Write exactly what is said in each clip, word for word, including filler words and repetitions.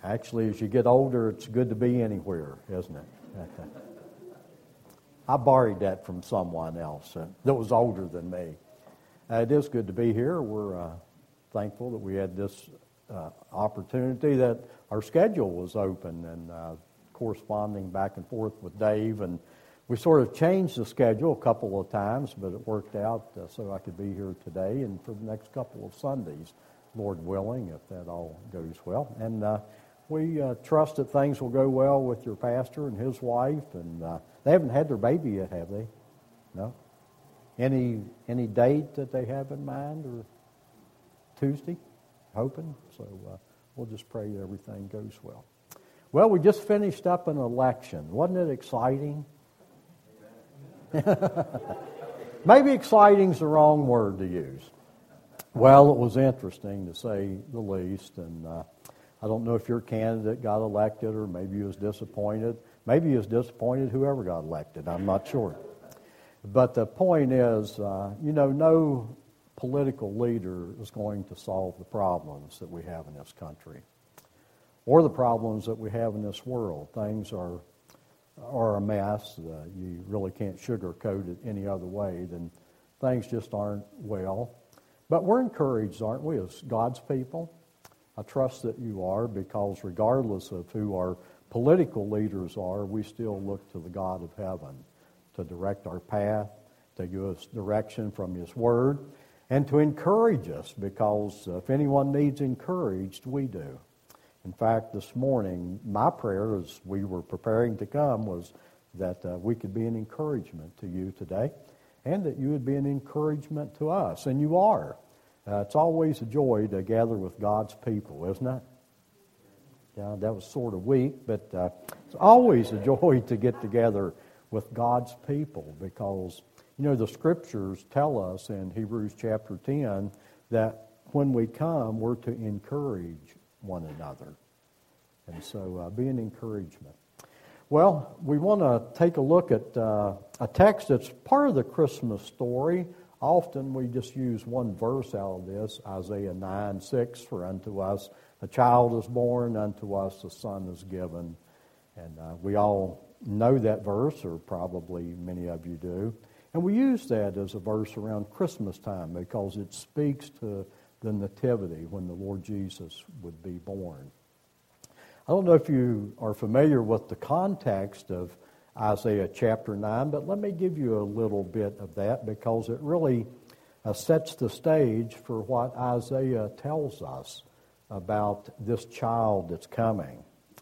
Actually, as you get older, it's good to be anywhere, isn't it? I borrowed that from someone else uh, that was older than me. Uh, it is good to be here. We're uh, thankful that we had this uh, opportunity, that our schedule was open, and uh, corresponding back and forth with Dave. And we sort of changed the schedule a couple of times, but it worked out uh, so I could be here today and for the next couple of Sundays, Lord willing, if that all goes well. And uh, we uh, trust that things will go well with your pastor and his wife. And uh, they haven't had their baby yet, have they? No? Any any date that they have in mind, or Tuesday? Hoping. So uh, we'll just pray that everything goes well. Well, we just finished up an election. Wasn't it exciting? Maybe exciting's the wrong word to use. Well, it was interesting, to say the least. And uh, I don't know if your candidate got elected, or maybe you was disappointed. Maybe you was disappointed whoever got elected. I'm not sure. But the point is, uh, you know, no political leader is going to solve the problems that we have in this country, or the problems that we have in this world. Things are are a mess. Uh, you really can't sugarcoat it any other way than things just aren't well. But we're encouraged, aren't we, as God's people? I trust that you are, because regardless of who our political leaders are, we still look to the God of heaven to direct our path, to give us direction from His Word, and to encourage us, because if anyone needs encouraged, we do. In fact, this morning, my prayer as we were preparing to come was that uh, we could be an encouragement to you today, and that you would be an encouragement to us. And you are. Uh, it's always a joy to gather with God's people, isn't it? Yeah, that was sort of weak, but uh, it's always a joy to get together with God's people, because, you know, the Scriptures tell us in Hebrews chapter ten that when we come, we're to encourage one another. And so uh, be an encouragement. Well, we want to take a look at uh, a text that's part of the Christmas story. Often we just use one verse out of this, Isaiah nine six, for unto us a child is born, unto us a son is given. And uh, we all know that verse, or probably many of you do. And we use that as a verse around Christmas time, because it speaks to the nativity, when the Lord Jesus would be born. I don't know if you are familiar with the context of Isaiah chapter nine, but let me give you a little bit of that, because it really uh, sets the stage for what Isaiah tells us about this child that's coming.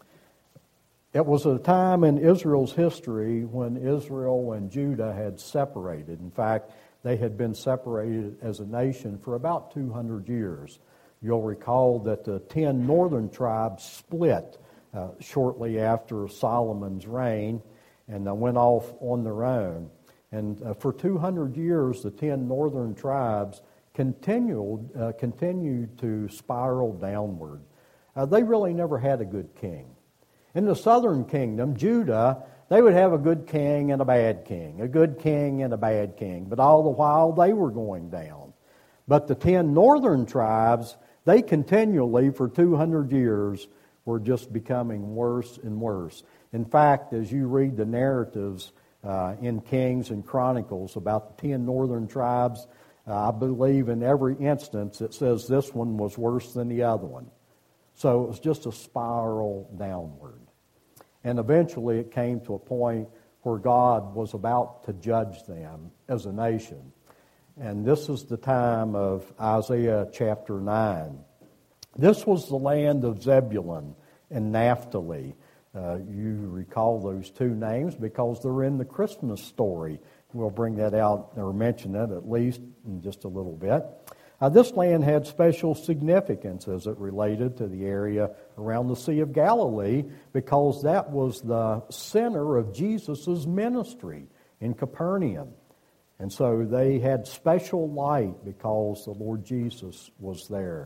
It was a time in Israel's history when Israel and Judah had separated. In fact, they had been separated as a nation for about two hundred years. You'll recall that the ten northern tribes split uh, shortly after Solomon's reign, and uh, went off on their own. And uh, for two hundred years, the ten northern tribes continued, uh, continued to spiral downward. Uh, they really never had a good king. In the southern kingdom, Judah, they would have a good king and a bad king, a good king and a bad king, but all the while they were going down. But the ten northern tribes, they continually, for two hundred years, were just becoming worse and worse. In fact, as you read the narratives uh, in Kings and Chronicles about the ten northern tribes, uh, I believe in every instance it says this one was worse than the other one. So it was just a spiral downward. And eventually it came to a point where God was about to judge them as a nation. And this is the time of Isaiah chapter nine. This was the land of Zebulun and Naphtali. Uh, you recall those two names because they're in the Christmas story. We'll bring that out, or mention it at least in just a little bit. Uh, this land had special significance as it related to the area around the Sea of Galilee, because that was the center of Jesus' ministry in Capernaum. And so they had special light because the Lord Jesus was there.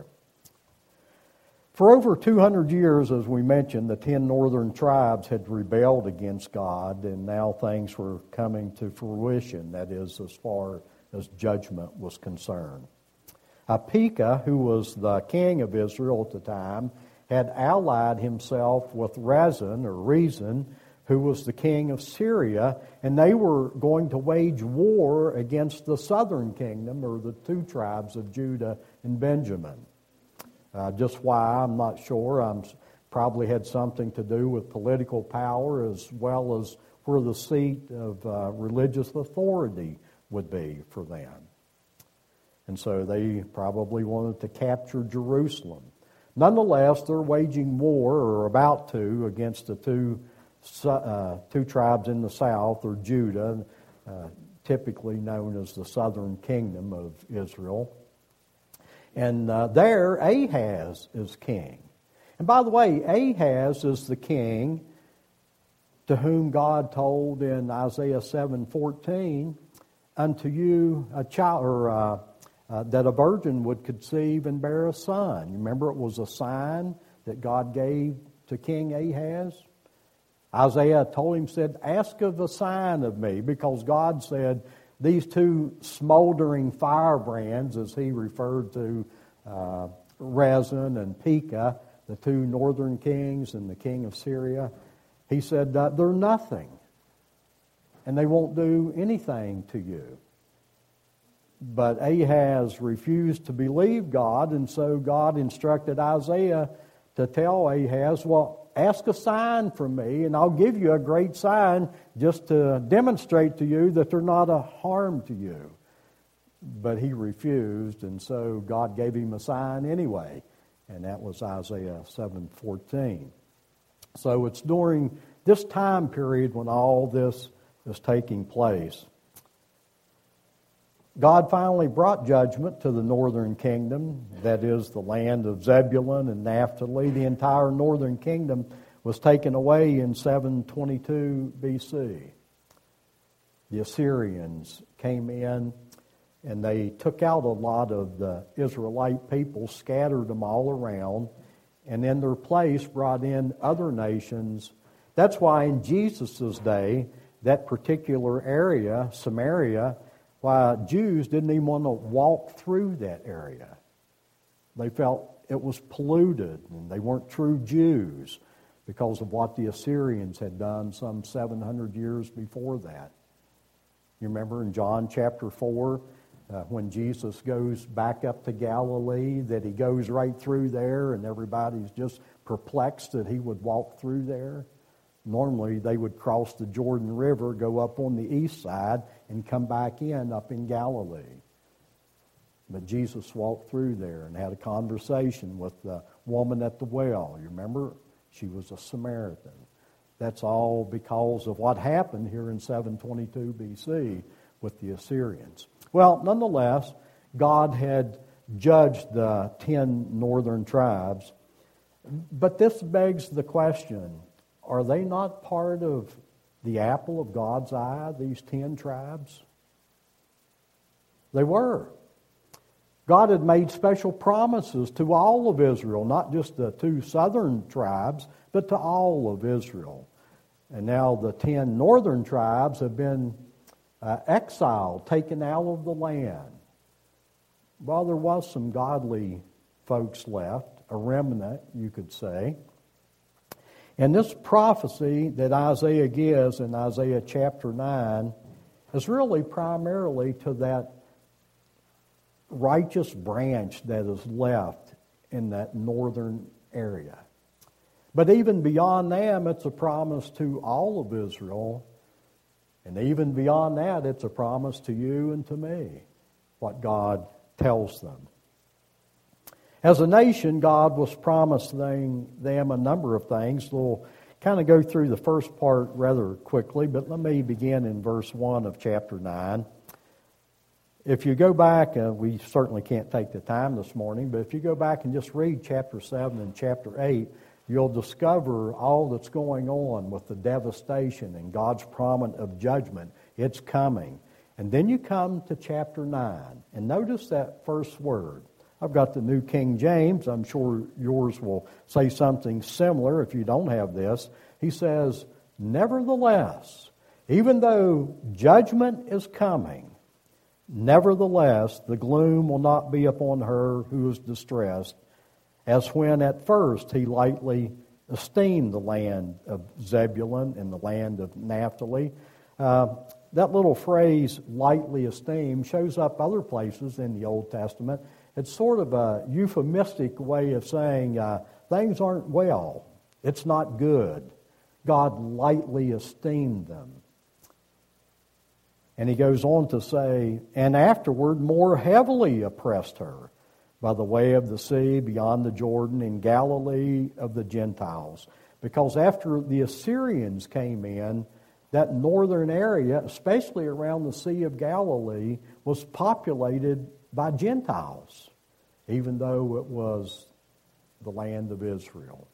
For over two hundred years, as we mentioned, the ten northern tribes had rebelled against God, and now things were coming to fruition, that is, as far as judgment was concerned. Uh, Pekah, who was the king of Israel at the time, had allied himself with Rezin, or Rezin, who was the king of Syria, and they were going to wage war against the southern kingdom, or the two tribes of Judah and Benjamin. Uh, just why, I'm not sure. I'm probably had something to do with political power as well as where the seat of uh, religious authority would be for them. And so they probably wanted to capture Jerusalem. Nonetheless, they're waging war, or about to, against the two uh, two tribes in the south, or Judah, uh, typically known as the southern kingdom of Israel. And uh, there, Ahaz is king. And by the way, Ahaz is the king to whom God told in Isaiah seven fourteen, "Unto you a child," or uh, uh, that a virgin would conceive and bear a son. You remember, it was a sign that God gave to King Ahaz. Isaiah told him, said, "Ask of a sign of me," because God said these two smoldering firebrands, as he referred to uh, Rezin and Pekah, the two northern kings and the king of Syria, he said, uh, they're nothing, and they won't do anything to you. But Ahaz refused to believe God, and so God instructed Isaiah to tell Ahaz, well, ask a sign from me, and I'll give you a great sign just to demonstrate to you that they're not a harm to you. But he refused, and so God gave him a sign anyway, and that was Isaiah seven fourteen. So it's during this time period when all this is taking place. God finally brought judgment to the northern kingdom, that is the land of Zebulun and Naphtali. The entire northern kingdom was taken away in seven twenty-two B C. The Assyrians came in and they took out a lot of the Israelite people, scattered them all around, and in their place brought in other nations. That's why in Jesus' day, that particular area, Samaria, why Jews didn't even want to walk through that area. They felt it was polluted and they weren't true Jews because of what the Assyrians had done some seven hundred years before that. You remember in John chapter four, uh, when Jesus goes back up to Galilee, that he goes right through there and everybody's just perplexed that he would walk through there. Normally, they would cross the Jordan River, go up on the east side, and come back in up in Galilee. But Jesus walked through there and had a conversation with the woman at the well. You remember? She was a Samaritan. That's all because of what happened here in seven twenty-two B C with the Assyrians. Well, nonetheless, God had judged the ten northern tribes. But this begs the question, are they not part of the apple of God's eye, these ten tribes? They were. God had made special promises to all of Israel, not just the two southern tribes, but to all of Israel. And now the ten northern tribes have been uh, exiled, taken out of the land. Well, there was some godly folks left, a remnant, you could say. And this prophecy that Isaiah gives in Isaiah chapter nine is really primarily to that righteous branch that is left in that northern area. But even beyond them, it's a promise to all of Israel. And even beyond that, it's a promise to you and to me, what God tells them. As a nation, God was promising them a number of things. We'll kind of go through the first part rather quickly, but let me begin in verse one of chapter nine. If you go back, uh, we certainly can't take the time this morning, but if you go back and just read chapter seven and chapter eight, you'll discover all that's going on with the devastation and God's promise of judgment. It's coming. And then you come to chapter nine, and notice that first word. I've got the New King James. I'm sure yours will say something similar if you don't have this. He says, nevertheless, even though judgment is coming, nevertheless, the gloom will not be upon her who is distressed, as when at first he lightly esteemed the land of Zebulun and the land of Naphtali. Uh, that little phrase, lightly esteemed, shows up other places in the Old Testament. It's sort of a euphemistic way of saying uh, things aren't well. It's not good. God lightly esteemed them. And he goes on to say, and afterward more heavily oppressed her by the way of the sea beyond the Jordan in Galilee of the Gentiles. Because after the Assyrians came in, that northern area, especially around the Sea of Galilee, was populated by Gentiles, even though it was the land of Israel.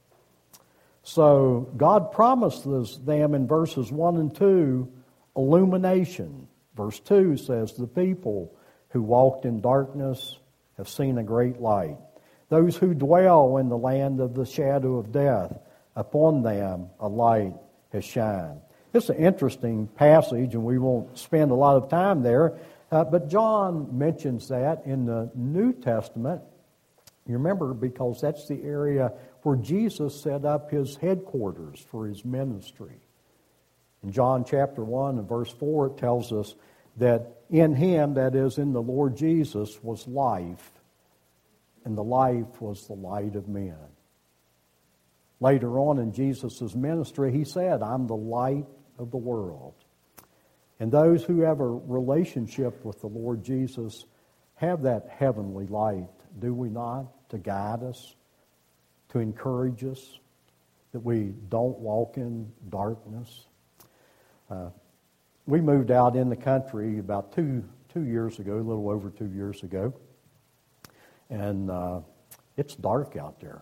So God promises them in verses one and two illumination. Verse two says, the people who walked in darkness have seen a great light. Those who dwell in the land of the shadow of death, upon them a light has shined. It's an interesting passage, and we won't spend a lot of time there, uh, but John mentions that in the New Testament. You remember, because that's the area where Jesus set up his headquarters for his ministry. In John chapter one and verse four, it tells us that in him, that is, in the Lord Jesus, was life, and the life was the light of men. Later on in Jesus' ministry, he said, I'm the light of the world. And those who have a relationship with the Lord Jesus have that heavenly light, do we not, to guide us, to encourage us, that we don't walk in darkness. Uh, we moved out in the country about two two years ago, a little over two years ago, and uh, it's dark out there,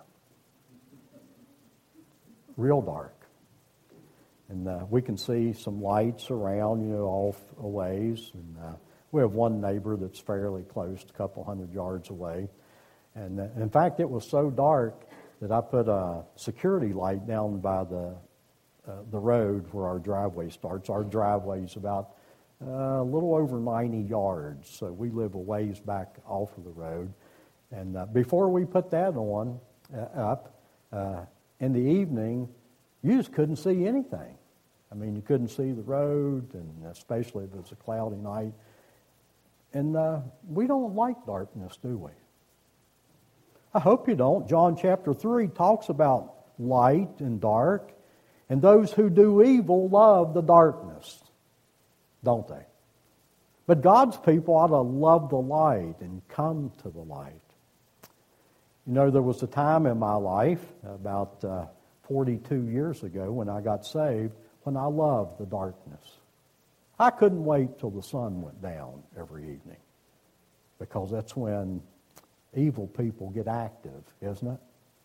real dark. And uh, we can see some lights around, you know, off a ways. And uh, we have one neighbor that's fairly close, a couple hundred yards away. And uh, in fact, it was so dark that I put a security light down by the uh, the road where our driveway starts. Our driveway's about uh, a little over ninety yards, so we live a ways back off of the road. And uh, before we put that on uh, up uh, in the evening, you just couldn't see anything. I mean, you couldn't see the road, and especially if it was a cloudy night. And uh, we don't like darkness, do we? I hope you don't. John chapter three talks about light and dark, and those who do evil love the darkness, don't they? But God's people ought to love the light and come to the light. You know, there was a time in my life, about uh, forty-two years ago when I got saved, when I loved the darkness. I couldn't wait till the sun went down every evening, because that's when evil people get active, isn't it?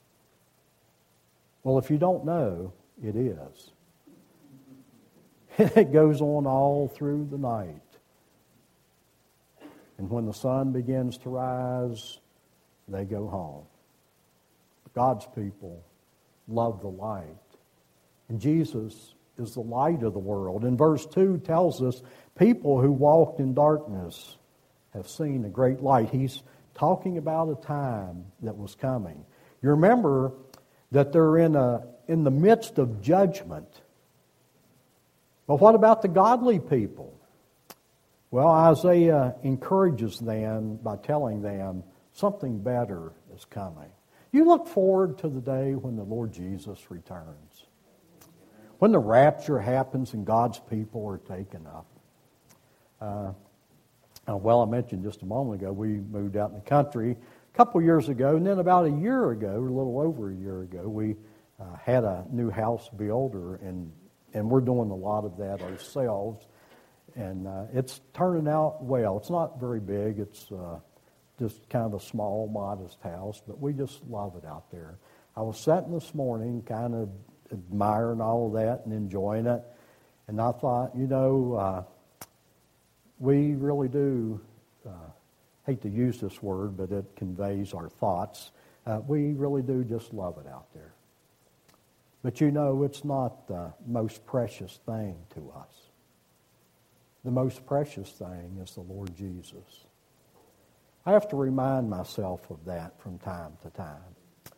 Well, if you don't know, it is. It goes on all through the night. And when the sun begins to rise, they go home. God's people love the light. And Jesus is the light of the world. And verse two tells us, people who walked in darkness have seen a great light. He's talking about a time that was coming. You remember that they're in a in the midst of judgment. But what about the godly people? Well, Isaiah encourages them by telling them something better is coming. You look forward to the day when the Lord Jesus returns, when the rapture happens and God's people are taken up. Uh, uh, well, I mentioned just a moment ago, we moved out in the country a couple years ago, and then about a year ago, a little over a year ago, we uh, had a new house built, and and we're doing a lot of that ourselves, and uh, it's turning out well. It's not very big. It's uh, just kind of a small, modest house, but we just love it out there. I was sitting this morning kind of admiring all of that and enjoying it, and I thought, you know, uh, we really do, uh, hate to use this word, but it conveys our thoughts. Uh, we really do just love it out there. But you know, it's not the most precious thing to us. The most precious thing is the Lord Jesus. I have to remind myself of that from time to time.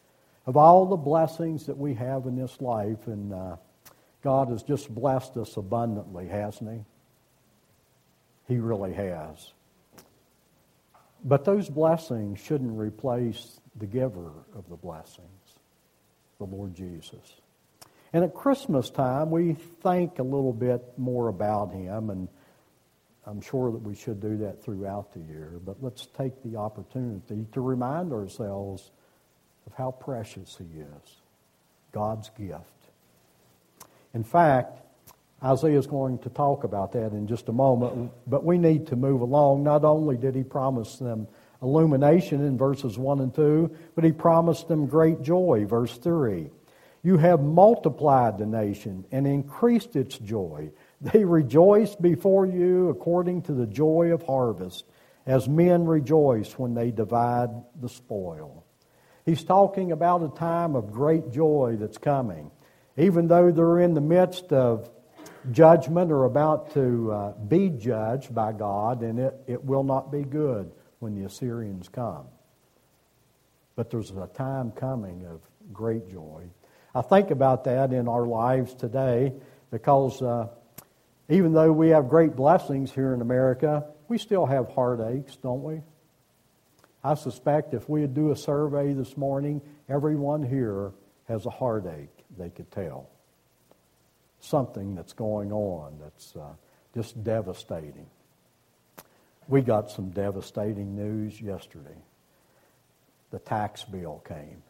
of all the blessings that we have in this life, and uh, God has just blessed us abundantly, hasn't He? He really has. But those blessings shouldn't replace the giver of the blessings, the Lord Jesus. And at Christmas time, we think a little bit more about Him, and I'm sure that we should do that throughout the year. But let's take the opportunity to remind ourselves of how precious He is, God's gift. In fact, Isaiah is going to talk about that in just a moment, but we need to move along. Not only did He promise them illumination in verses one and two, but He promised them great joy, verse three. You have multiplied the nation and increased its joy. They rejoice before you according to the joy of harvest, as men rejoice when they divide the spoil. He's talking about a time of great joy that's coming. Even though they're in the midst of judgment or about to uh, be judged by God, and it, it will not be good when the Assyrians come. But there's a time coming of great joy. I think about that in our lives today because uh, even though we have great blessings here in America, we still have heartaches, don't we? I suspect if we would do a survey this morning, everyone here has a heartache they could tell. Something that's going on that's uh, just devastating. We got some devastating news yesterday. The tax bill came.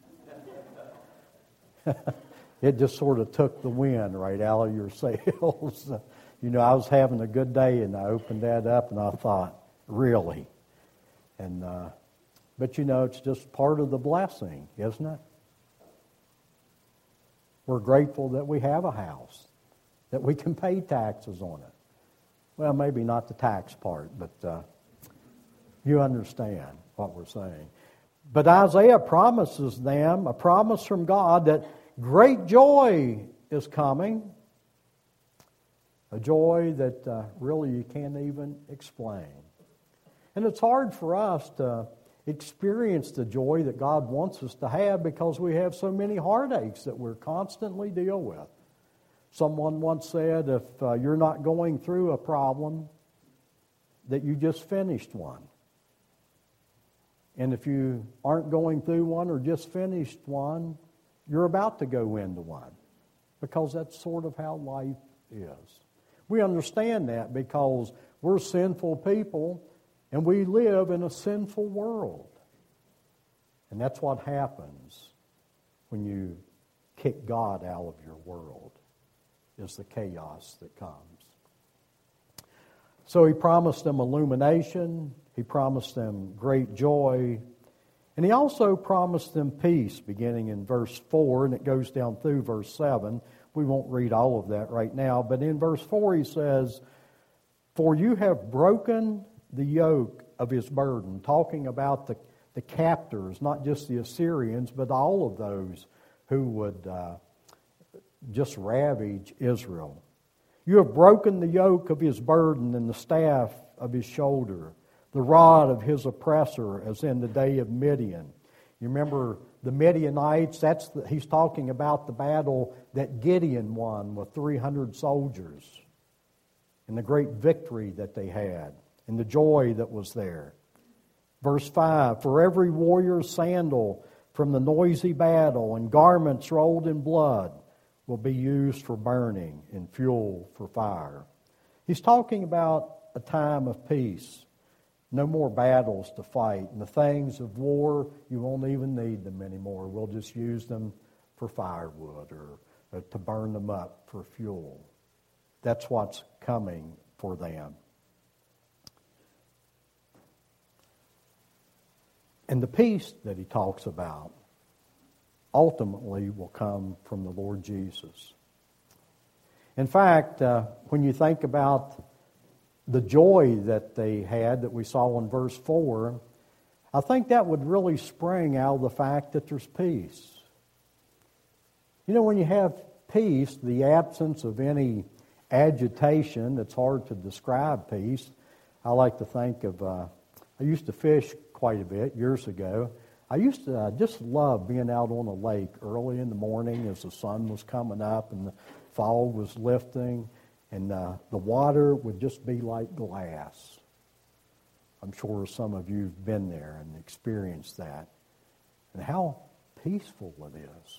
It just sort of took the wind right out of your sails. You know, I was having a good day and I opened that up and I thought, really? And uh, but you know, it's just part of the blessing, isn't it? We're grateful that we have a house, that we can pay taxes on it. Well, maybe not the tax part, but uh, you understand what we're saying. But Isaiah promises them a promise from God that great joy is coming, a joy that uh, really you can't even explain. And it's hard for us to experience the joy that God wants us to have because we have so many heartaches that we're constantly deal with. Someone once said, if uh, you're not going through a problem, that you just finished one. And if you aren't going through one or just finished one, you're about to go into one. Because that's sort of how life is. We understand that because we're sinful people and we live in a sinful world. And that's what happens when you kick God out of your world, is the chaos that comes. So He promised them illumination. He promised them great joy. And He also promised them peace, beginning in verse four, and it goes down through verse seven. We won't read all of that right now, but in verse four He says, "For you have broken the yoke of his burden," talking about the, the captors, not just the Assyrians, but all of those who would uh, just ravage Israel. "You have broken the yoke of his burden and the staff of his shoulder, the rod of his oppressor, as in the day of Midian." You remember the Midianites, that's the, he's talking about the battle that Gideon won with three hundred soldiers and the great victory that they had and the joy that was there. Verse five, "For every warrior's sandal from the noisy battle and garments rolled in blood will be used for burning and fuel for fire." He's talking about a time of peace. No more battles to fight. And the things of war, you won't even need them anymore. We'll just use them for firewood or, or to burn them up for fuel. That's what's coming for them. And the peace that he talks about ultimately will come from the Lord Jesus. In fact, uh, when you think about the joy that they had that we saw in verse four, I think that would really spring out of the fact that there's peace. You know, when you have peace, the absence of any agitation, it's hard to describe peace. I like to think of, uh, I used to fish quite a bit years ago. I used to uh, just love being out on a lake early in the morning as the sun was coming up and the fog was lifting, and uh, the water would just be like glass. I'm sure some of you have been there and experienced that. And how peaceful it is.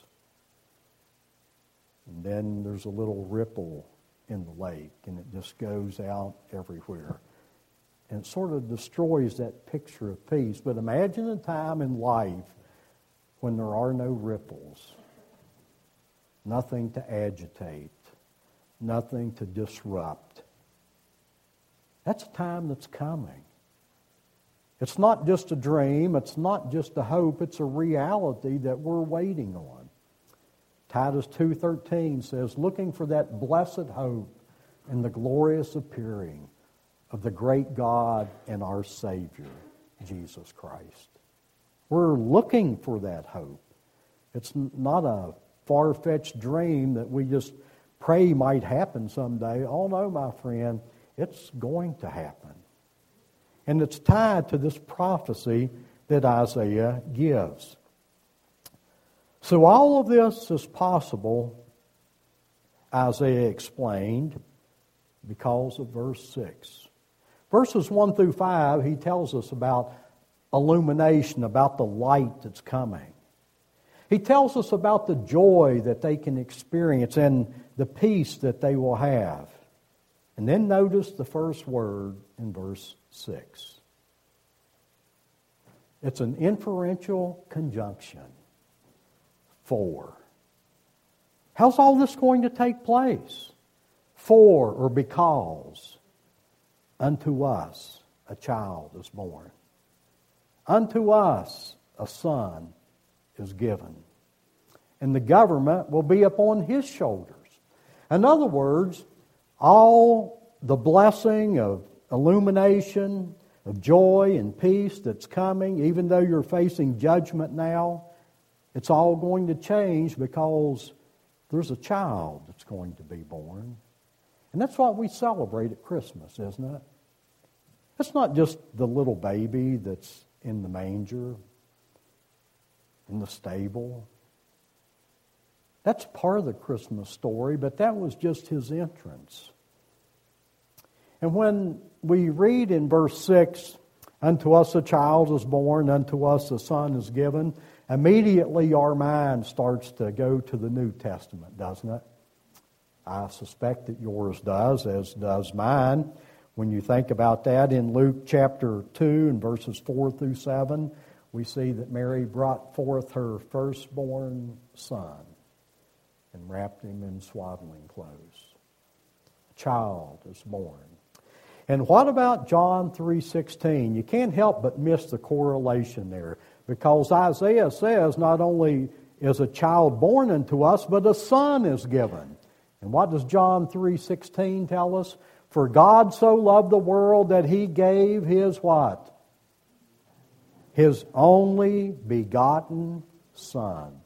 And then there's a little ripple in the lake, and it just goes out everywhere. And it sort of destroys that picture of peace. But imagine a time in life when there are no ripples, nothing to agitate, nothing to disrupt. That's a time that's coming. It's not just a dream, it's not just a hope, it's a reality that we're waiting on. Titus two thirteen says, looking for that blessed hope and the glorious appearing of the great God and our Savior, Jesus Christ. We're looking for that hope. It's not a far-fetched dream that we just pray might happen someday. Oh no, my friend, it's going to happen. And it's tied to this prophecy that Isaiah gives. So all of this is possible, Isaiah explained, because of verse six. Verses one through five, he tells us about illumination, about the light that's coming. He tells us about the joy that they can experience and the peace that they will have. And then notice the first word in verse six. It's an inferential conjunction. For. How's all this going to take place? For or because unto us a child is born. Unto us a son is given. And the government will be upon his shoulders. In other words, all the blessing of illumination, of joy and peace that's coming, even though you're facing judgment now, it's all going to change because there's a child that's going to be born. And that's what we celebrate at Christmas, isn't it? It's not just the little baby that's in the manger, in the stable. That's part of the Christmas story, but that was just his entrance. And when we read in verse six, unto us a child is born, unto us a son is given, immediately our mind starts to go to the New Testament, doesn't it? I suspect that yours does, as does mine. When you think about that, in Luke chapter two and verses four through seven, we see that Mary brought forth her firstborn son and wrapped him in swaddling clothes. A child is born. And what about John three sixteen? You can't help but miss the correlation there, because Isaiah says not only is a child born unto us, but a son is given. And what does John three sixteen tell us? For God so loved the world that He gave His what? His only begotten Son.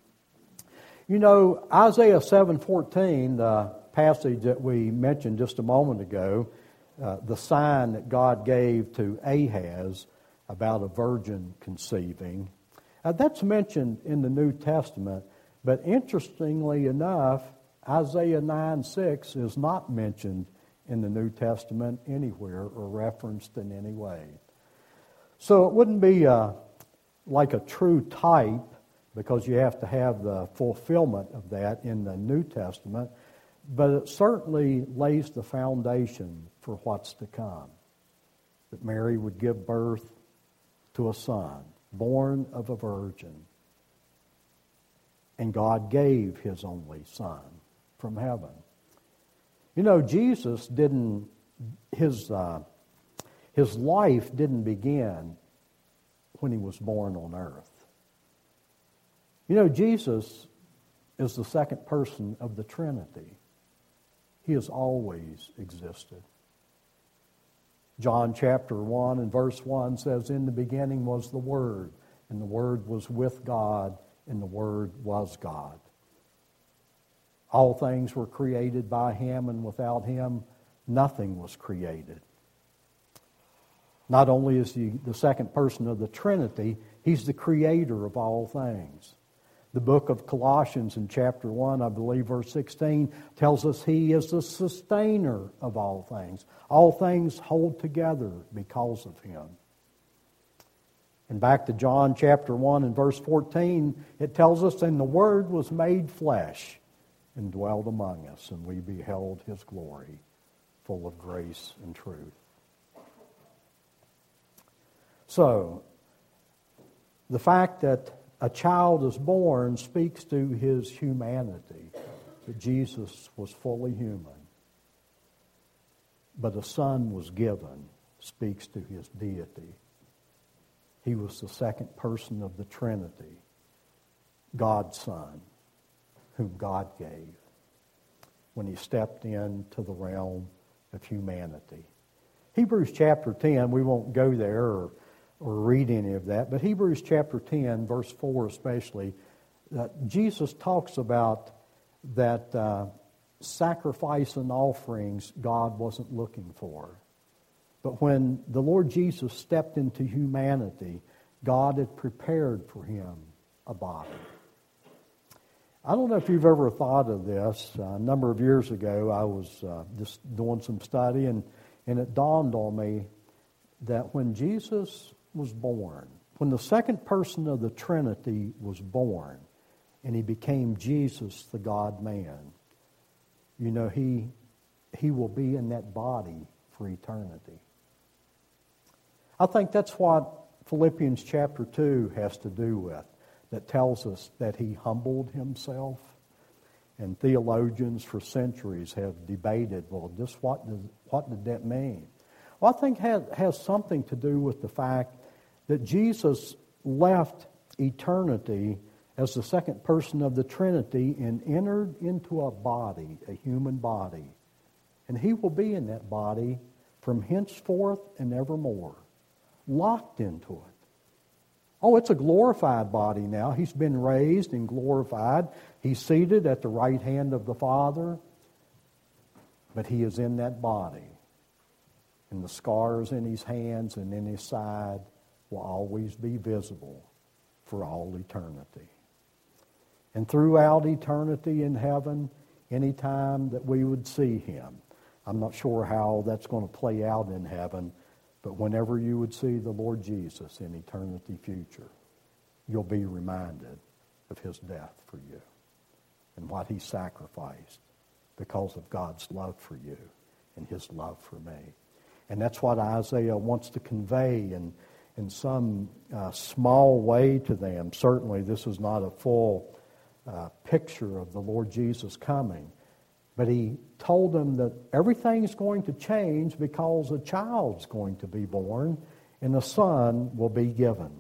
You know, Isaiah seven fourteen, the passage that we mentioned just a moment ago, uh, the sign that God gave to Ahaz about a virgin conceiving, uh, that's mentioned in the New Testament. But interestingly enough, Isaiah nine six is not mentioned in the New Testament anywhere or referenced in any way. So it wouldn't be uh, like a true type, because you have to have the fulfillment of that in the New Testament, but it certainly lays the foundation for what's to come. That Mary would give birth to a son, born of a virgin. And God gave His only Son from heaven. You know, Jesus didn't, his, uh, his life didn't begin when He was born on earth. You know, Jesus is the second person of the Trinity. He has always existed. John chapter one and verse one says, in the beginning was the Word, and the Word was with God, and the Word was God. All things were created by Him, and without Him, nothing was created. Not only is he the second person of the Trinity, he's the creator of all things. The book of Colossians in chapter one, I believe verse sixteen, tells us he is the sustainer of all things. All things hold together because of him. And back to John chapter one and verse fourteen, it tells us, and the Word was made flesh and dwelled among us, and we beheld his glory, full of grace and truth. So, the fact that a child is born speaks to his humanity, that Jesus was fully human. But a son was given speaks to his deity. He was the second person of the Trinity, God's Son, whom God gave when he stepped into the realm of humanity. Hebrews chapter ten, we won't go there or or read any of that, but Hebrews chapter ten, verse four especially, that Jesus talks about that uh, sacrifice and offerings God wasn't looking for. But when the Lord Jesus stepped into humanity, God had prepared for him a body. I don't know if you've ever thought of this. Uh, a number of years ago, I was uh, just doing some study, and, and it dawned on me that when Jesus was born, when the second person of the Trinity was born, and he became Jesus, the God-man, you know, he, he will be in that body for eternity. I think that's what Philippians chapter two has to do with, that tells us that he humbled himself. And theologians for centuries have debated, well, just what did, what did that mean? Well, I think it has, has something to do with the fact that Jesus left eternity as the second person of the Trinity and entered into a body, a human body. And he will be in that body from henceforth and evermore, locked into it. Oh, it's a glorified body now. He's been raised and glorified. He's seated at the right hand of the Father, but he is in that body. And the scars in his hands and in his side will always be visible for all eternity. And throughout eternity in heaven, any time that we would see him, I'm not sure how that's going to play out in heaven, but whenever you would see the Lord Jesus in eternity future, you'll be reminded of his death for you and what he sacrificed because of God's love for you and his love for me. And that's what Isaiah wants to convey in, in some uh, small way to them. Certainly this is not a full uh, picture of the Lord Jesus coming. But he told them that everything's going to change because a child's going to be born and a son will be given.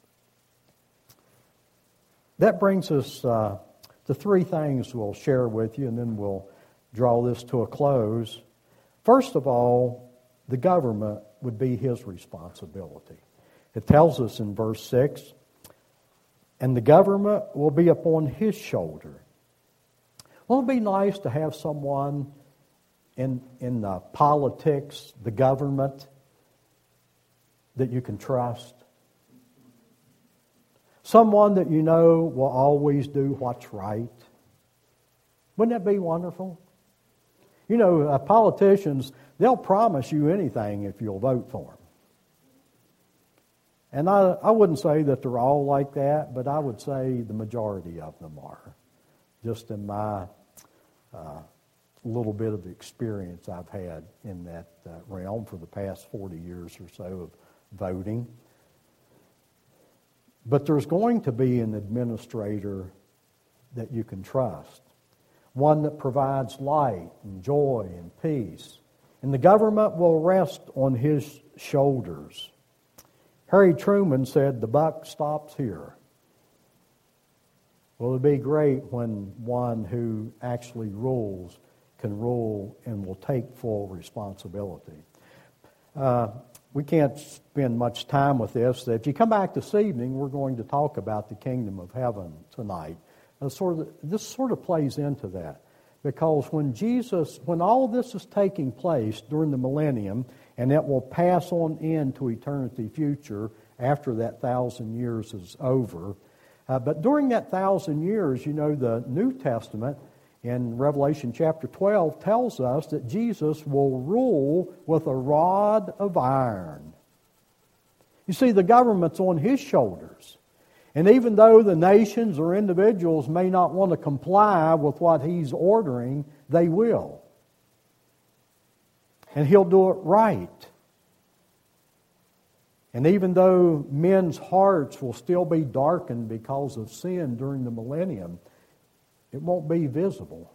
That brings us uh, to three things we'll share with you, and then we'll draw this to a close. First of all, the government would be his responsibility. It tells us in verse six, and the government will be upon his shoulder. Well, it'd be nice to have someone in, in the politics, the government, that you can trust. Someone that you know will always do what's right. Wouldn't that be wonderful? You know, uh, politicians, they'll promise you anything if you'll vote for them. And I, I wouldn't say that they're all like that, but I would say the majority of them are. Just in my uh, little bit of experience I've had in that uh, realm for the past forty years or so of voting. But there's going to be an administrator that you can trust. One that provides light and joy and peace. And the government will rest on his shoulders. Harry Truman said, the buck stops here. Well, it'd be great when one who actually rules can rule and will take full responsibility. Uh, we can't spend much time with this. If you come back this evening, we're going to talk about the kingdom of heaven tonight. And sort of, this sort of plays into that. Because when Jesus, when all this is taking place during the millennium, and it will pass on into eternity future after that thousand years is over. Uh, but during that thousand years, you know, the New Testament in Revelation chapter twelve tells us that Jesus will rule with a rod of iron. You see, the government's on his shoulders. And even though the nations or individuals may not want to comply with what he's ordering, they will. And he'll do it right. And even though men's hearts will still be darkened because of sin during the millennium, it won't be visible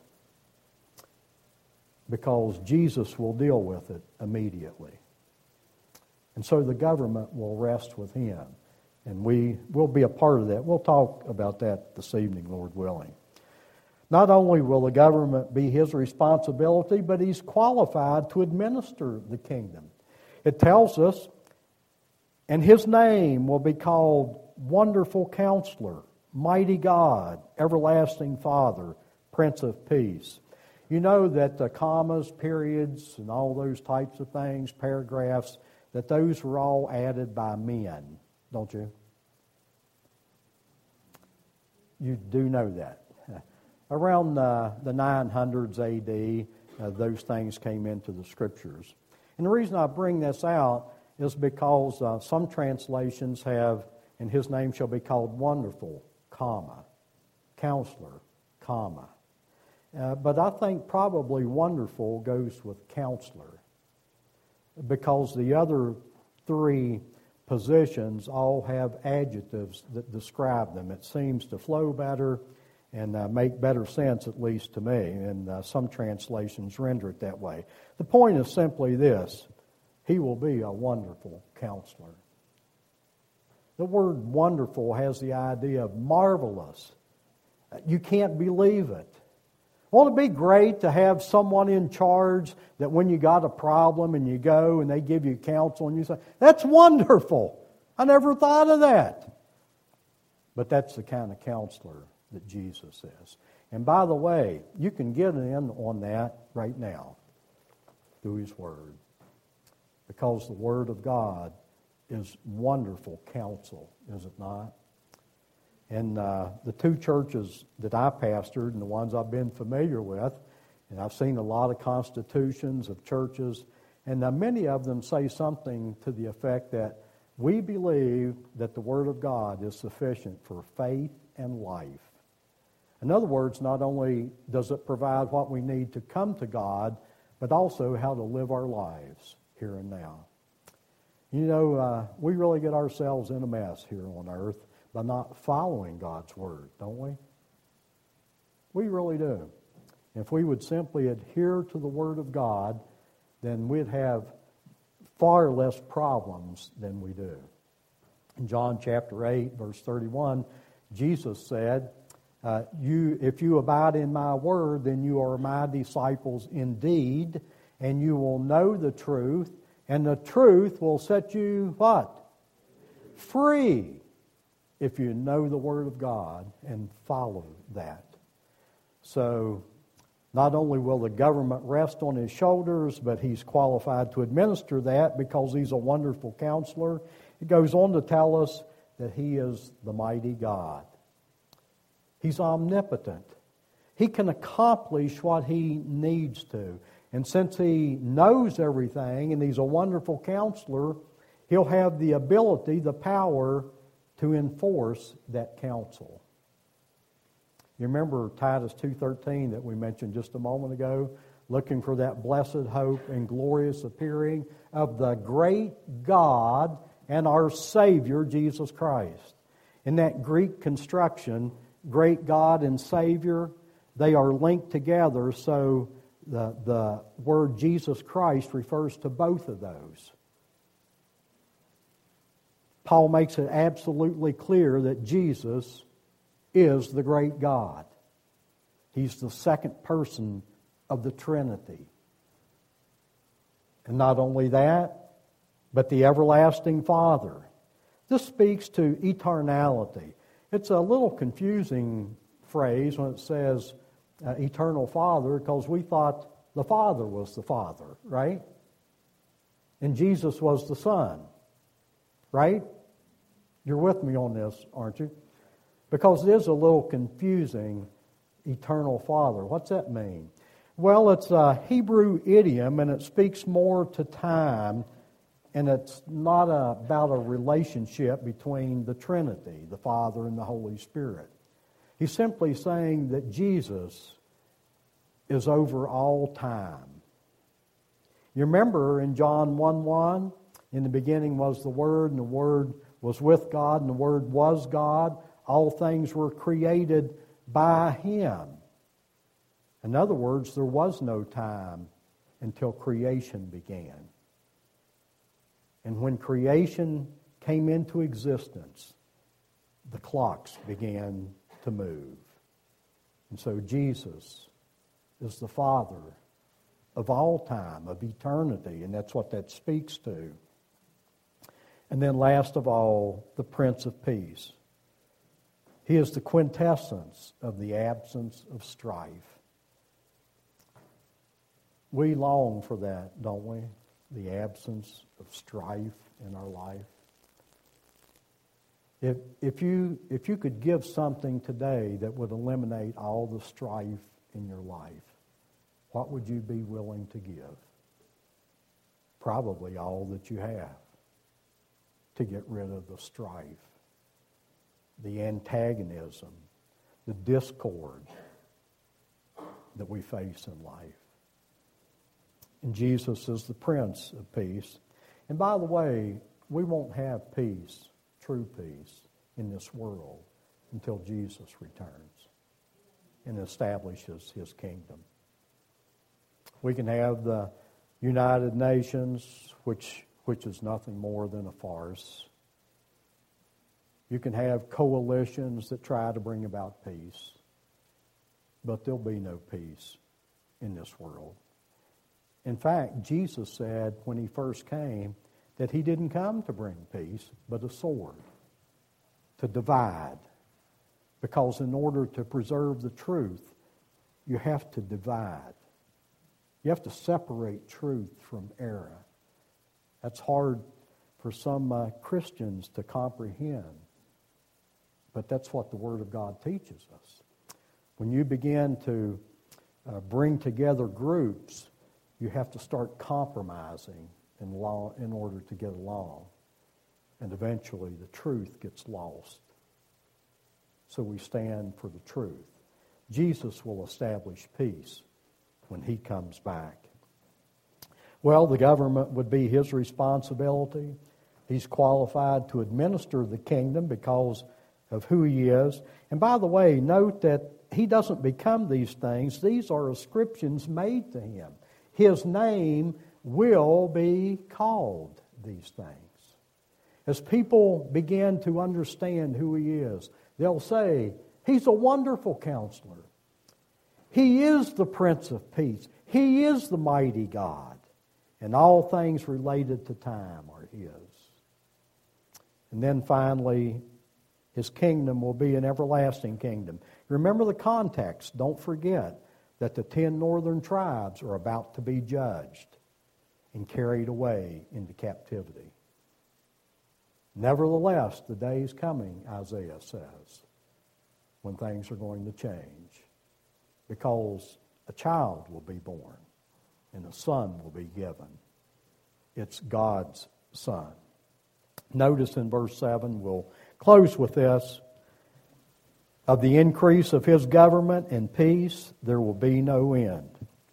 because Jesus will deal with it immediately. And so the government will rest with him. And we will be a part of that. We'll talk about that this evening, Lord willing. Not only will the government be his responsibility, but he's qualified to administer the kingdom. It tells us, and his name will be called Wonderful Counselor, Mighty God, Everlasting Father, Prince of Peace. You know that the commas, periods, and all those types of things, paragraphs, that those were all added by men, don't you? You do know that. Around uh, the nine hundreds A D, uh, those things came into the Scriptures. And the reason I bring this out is because uh, some translations have, and his name shall be called Wonderful, comma, Counselor, comma. Uh, but I think probably Wonderful goes with Counselor, because the other three positions all have adjectives that describe them. It seems to flow better and uh, make better sense, at least to me, and uh, some translations render it that way. The point is simply this: he will be a wonderful counselor. The word wonderful has the idea of marvelous. You can't believe it. Won't it be great to have someone in charge that when you got a problem and you go and they give you counsel and you say, that's wonderful. I never thought of that. But that's the kind of counselor that Jesus is. And by the way, you can get in on that right now through his word. Because the word of God is wonderful counsel, is it not? And uh, the two churches that I pastored and the ones I've been familiar with, and I've seen a lot of constitutions of churches, and uh, many of them say something to the effect that we believe that the Word of God is sufficient for faith and life. In other words, not only does it provide what we need to come to God, but also how to live our lives here and now. You know, uh, we really get ourselves in a mess here on earth by not following God's Word, don't we? We really do. If we would simply adhere to the Word of God, then we'd have far less problems than we do. In John chapter eight, verse thirty-one, Jesus said, uh, "You, if you abide in my word, then you are my disciples indeed, and you will know the truth, and the truth will set you," what? Free. If you know the Word of God and follow that. So, not only will the government rest on his shoulders, but he's qualified to administer that because he's a wonderful counselor. It goes on to tell us that he is the mighty God. He's omnipotent. He can accomplish what he needs to. And since he knows everything and he's a wonderful counselor, he'll have the ability, the power to enforce that counsel. You remember Titus two thirteen that we mentioned just a moment ago, looking for that blessed hope and glorious appearing of the great God and our Savior, Jesus Christ. In that Greek construction, great God and Savior, they are linked together, so the, the word Jesus Christ refers to both of those. Paul makes it absolutely clear that Jesus is the great God. He's the second person of the Trinity. And not only that, but the everlasting Father. This speaks to eternality. It's a little confusing phrase when it says uh, eternal Father, because we thought the Father was the Father, right? and Jesus was the Son. Right? You're with me on this, aren't you? Because it is a little confusing, eternal Father. What's that mean? Well, it's a Hebrew idiom, and it speaks more to time, and it's not a, about a relationship between the Trinity, the Father and the Holy Spirit. He's simply saying that Jesus is over all time. You remember in John one one, in the beginning was the Word, and the Word was with God, and the Word was God. All things were created by Him. In other words, there was no time until creation began. And when creation came into existence, the clocks began to move. And so Jesus is the Father of all time, of eternity, and that's what that speaks to. And then last of all, the Prince of Peace. He is the quintessence of the absence of strife. We long for that, don't we? The absence of strife in our life. If, if, you, if you could give something today that would eliminate all the strife in your life, what would you be willing to give? Probably all that you have to get rid of the strife, the antagonism, the discord that we face in life. And Jesus is the Prince of Peace. And by the way, we won't have peace, true peace, in this world until Jesus returns and establishes His kingdom. We can have the United Nations, which, which is nothing more than a farce. You can have coalitions that try to bring about peace, but there'll be no peace in this world. In fact, Jesus said when He first came that He didn't come to bring peace, but a sword, to divide. Because in order to preserve the truth, you have to divide. You have to separate truth from error. That's hard for some uh, Christians to comprehend. But that's what the Word of God teaches us. When you begin to uh, bring together groups, you have to start compromising in, law, in order to get along. And eventually the truth gets lost. So we stand for the truth. Jesus will establish peace when He comes back. Well, the government would be His responsibility. He's qualified to administer the kingdom because of who He is. And by the way, note that He doesn't become these things. These are ascriptions made to Him. His name will be called these things. As people begin to understand who He is, they'll say, He's a wonderful counselor. He is the Prince of Peace. He is the mighty God. And all things related to time are His. And then finally, His kingdom will be an everlasting kingdom. Remember the context. Don't forget that the ten northern tribes are about to be judged and carried away into captivity. Nevertheless, the day is coming, Isaiah says, when things are going to change. Because a child will be born and a son will be given. It's God's Son. Notice in verse seven, we'll close with this. Of the increase of His government and peace, there will be no end.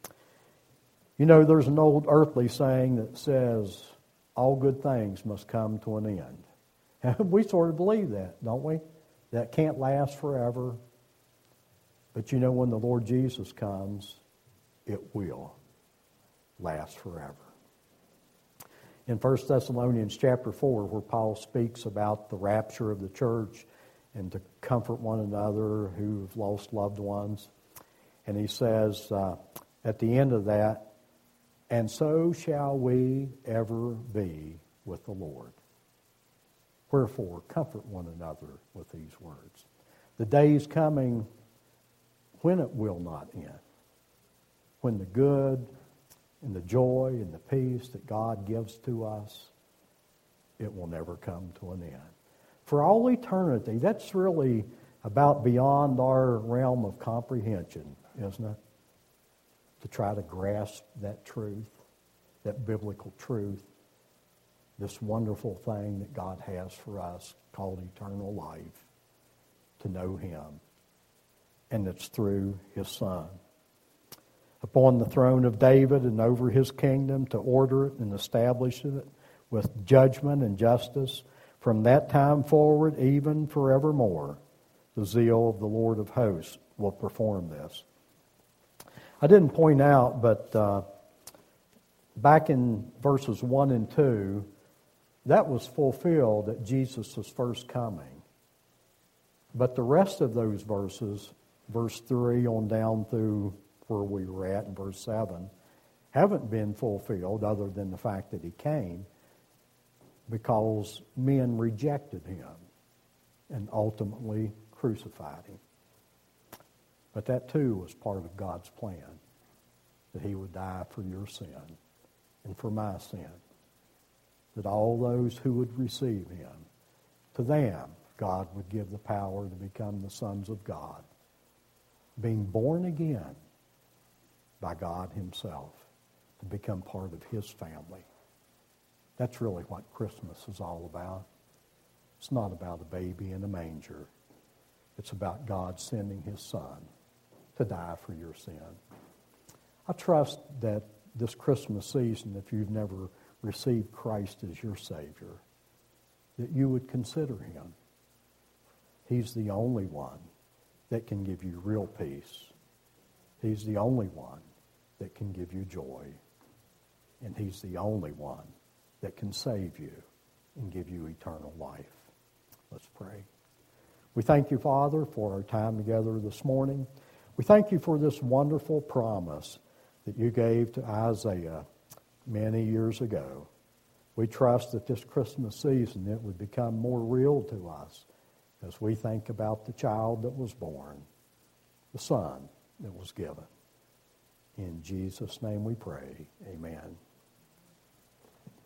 You know, there's an old earthly saying that says, all good things must come to an end. We sort of believe that, don't we? That can't last forever. But you know, when the Lord Jesus comes, it will last forever. In First Thessalonians chapter four, where Paul speaks about the rapture of the church and to comfort one another who have lost loved ones, and he says uh, at the end of that, and so shall we ever be with the Lord. Wherefore, comfort one another with these words. The day is coming when it will not end, when the good and the joy and the peace that God gives to us, it will never come to an end. For all eternity, that's really about beyond our realm of comprehension, isn't it? To try to grasp that truth, that biblical truth, this wonderful thing that God has for us called eternal life, to know Him. And it's through His Son. Upon the throne of David and over His kingdom, to order it and establish it with judgment and justice from that time forward, even forevermore. The zeal of the Lord of hosts will perform this. I didn't point out, but uh, back in verses one and two, that was fulfilled at Jesus' first coming. But the rest of those verses, verse three on down through where we were at in verse seven, haven't been fulfilled other than the fact that He came, because men rejected Him and ultimately crucified Him. But that too was part of God's plan, that He would die for your sin and for my sin, that all those who would receive Him, to them God would give the power to become the sons of God, being born again by God Himself, to become part of His family. That's really what Christmas is all about. It's not about a baby in a manger. It's about God sending His Son to die for your sin. I trust that this Christmas season, if you've never received Christ as your Savior, that you would consider Him. He's the only one that can give you real peace. He's the only one that can give you joy. And He's the only one that can save you and give you eternal life. Let's pray. We thank You, Father, for our time together this morning. We thank You for this wonderful promise that You gave to Isaiah many years ago. We trust that this Christmas season it would become more real to us as we think about the child that was born, the Son that was given. In Jesus' name we pray. Amen.